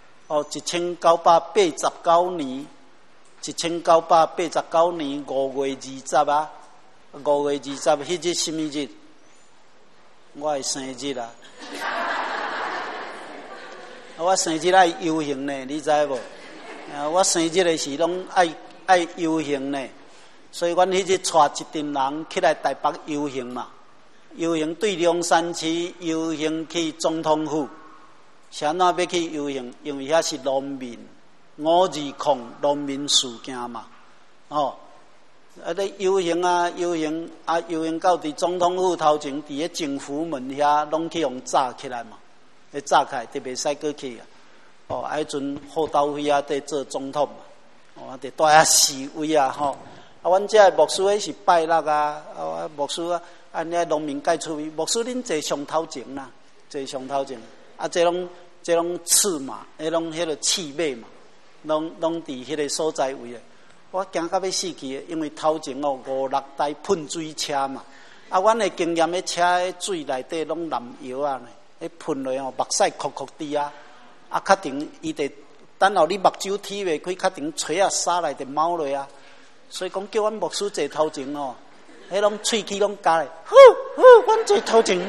，1989年，1989年5月20啊，5月20，迄日什么日？我的生日啊！我生日爱游行呢，你知无？我生日的时拢爱游行呢，所以阮迄日带一群人起来台北游行嘛。游行对龙山区，游行去总统府。啥哪要去游行？因为遐是农民520农民事件嘛。游行到伫总统府头前，伫个政府门遐，拢去用炸起来嘛。炸开就袂使过去啊！迄阵贺道辉啊，在做总统嘛。就带遐示威啊，阮遮牧师迄是拜六啊，牧师啊。安尼农民改出去，牧师恁坐上头前啦，坐上头前。这拢刺马，迄个刺马嘛，拢伫迄个所在位诶。我惊到要死去，因为头前5-6台喷水车嘛。阮诶经验，迄车诶水内底拢淋油啊呢，迄喷落目屎哭哭滴啊。确定伊得等候你目睭睇袂开，确定吹啊沙来就猫落啊。所以讲叫阮牧师坐头前迄拢喙齿拢加咧，阮坐头前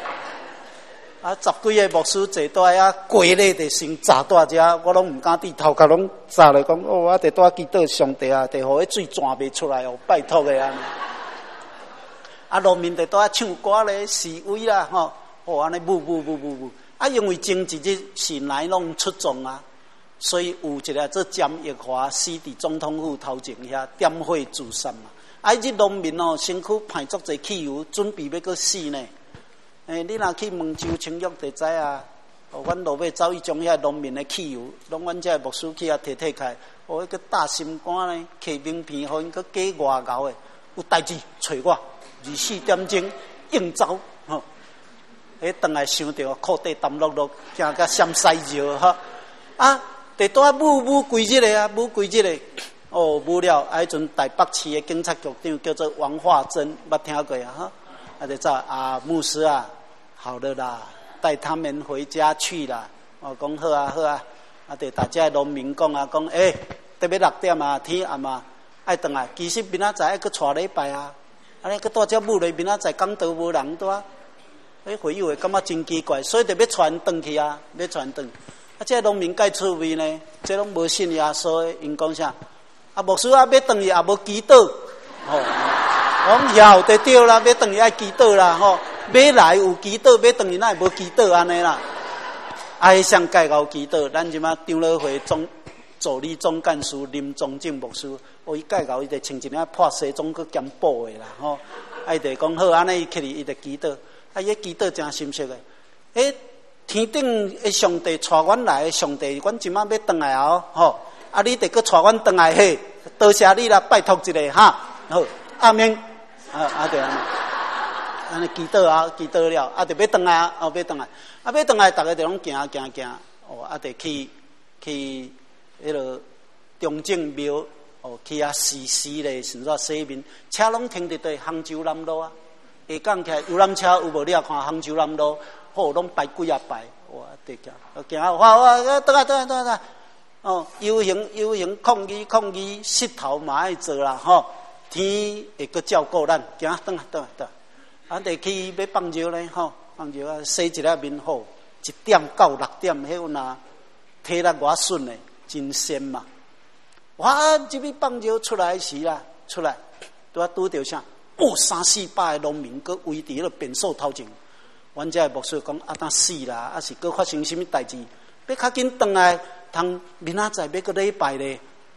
，10几个牧师坐在啊，跪咧就先砸大只，我拢唔敢低头壳，拢砸咧讲，我得带祈祷上帝啊，得互迄水泉袂出来哦，拜托个啊！农民得在唱歌咧，示威啦，安尼舞，因为前一日是来拢出众啊，所以有一个做詹益华死伫总统府头前遐点火自杀嘛。日农民身躯排足侪汽油，准备要搁死呢。你若去问周清玉就知啊。阮落尾走去将遐农民的汽油，拢阮遮牧师去摕开，迄个大心肝呢，摕名片，互因搁加外交的，有代志找我，24点钟应召。转来想着裤底澹漉漉，惊甲闪西热得多舞几日的啊，舞几日的。舞了，迄阵台北市的警察局长叫做王化珍，捌听过啊？就走牧师啊，好了啦，带他们回家去啦。讲好啊，就大家农民讲啊，讲特别6点啊，天暗啊，爱转来。其实明仔载爱搁带礼拜啊，安尼搁带只舞咧，明仔载港岛无人多啊。回友会感觉真奇怪，所以就要传转去啊，要传转。这农民该出位呢，这拢无信耶稣，因讲啥？牧师要转去也无祈祷，讲要就对啦，要转去爱祈祷啦，要来有祈祷，要转去哪会无祈祷安尼啦？爱上介绍祈祷，咱即马长老会助理总干事林宗正牧师，伊介绍伊就穿一领破西装去兼补的啦，爱就讲好安尼伊起哩伊就祈祷，伊祈祷真深色的，天顶的上帝带阮来，上帝，阮即马要转来你得搁带阮转来嘿，多谢你啦，拜托一下哈，好，阿明，对安尼祈祷啊，祈祷了，就要转来要转来，要转来，大家就拢行，就去迄个中正庙，去时咧，甚至洗面，车拢停伫对杭州南路啊，下港起来游览车有无？你也看杭州南路，拢排几啊排，哇，对行，哇，转来。游行抗议，石头嘛爱做啦，天会搁照顾咱，行转来，就去要放尿咧，放尿啊，洗一下面好，1点到6点，迄有哪体力偌顺咧，真鲜嘛。哇，这边放尿出来时啦，拄拄着啥？3-400个农民搁围伫迄个便所头前，阮遮牧师讲当死啦，是搁发生什么代志？要较紧转来。通明仔载要个礼拜咧，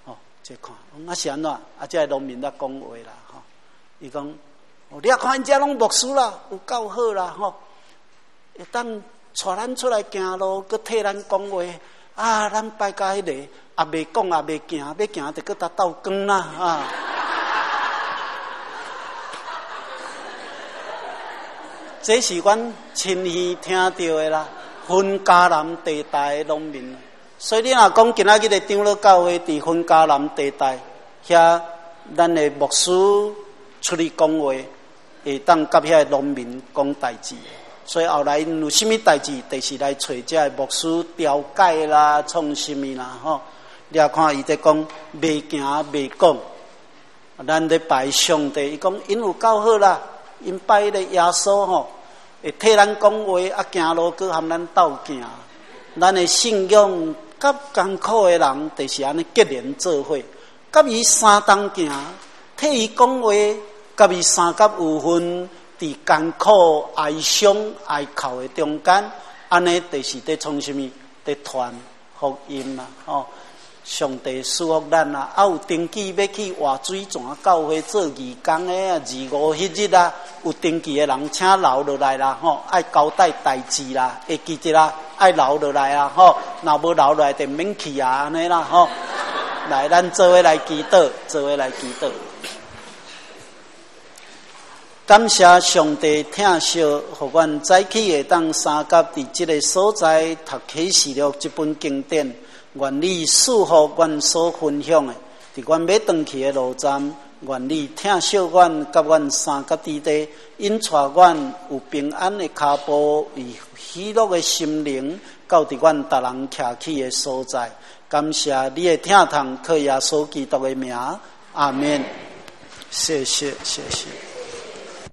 这看，啊是安怎？啊，这农民在讲话啦，吼，伊讲，你啊看因遮拢牧师啦，有够好啦，吼，会当带咱出来行路，佮替咱讲话，啊，咱拜甲迄个，也袂讲也袂行，要行就佮他斗光啦，啊。这是阮亲耳听到的啦，分嘉南地带的农民。所以你若讲今仔日的长老教会伫分嘉南地带，遐咱的牧师出去讲话，会当甲遐农民讲代志。所以后来因有甚物代志，就是来找这牧师调解啦，创什么啦，吼。你啊看伊在讲，袂行袂讲，咱咧拜上帝，伊讲因有够好啦，因拜迄个耶稣吼，会替咱讲话，啊行路佮含咱斗行，咱的信仰。甲艰苦的人，就是安尼结连做伙，甲伊相同行，替伊讲话，甲伊相甲有份，伫艰苦、哀伤、哀哭的中间，安尼就是伫创什么？伫传福音啦，吼！上帝赐福咱啦，啊有登记要去活水泉教会做义工的啊，25迄日啊，有登记的人请留落来啦，吼，爱交代代志啦，会记得啦。爱留落来啊，吼！若无留落来，就免去啊，安尼啦，吼！来，咱做伙来祈祷，做伙来祈祷。感谢上帝疼惜，互阮早起会当三甲伫即个所在读启示录这本经典，愿你赐福阮所分享的，伫阮要转去的路站。愿你疼惜阮，甲阮三甲之地，引带阮有平安的脚步，以喜乐的心灵，到伫阮逐人徛起的所在。感谢你的听从，靠耶稣基督的名，阿门。谢谢，谢谢。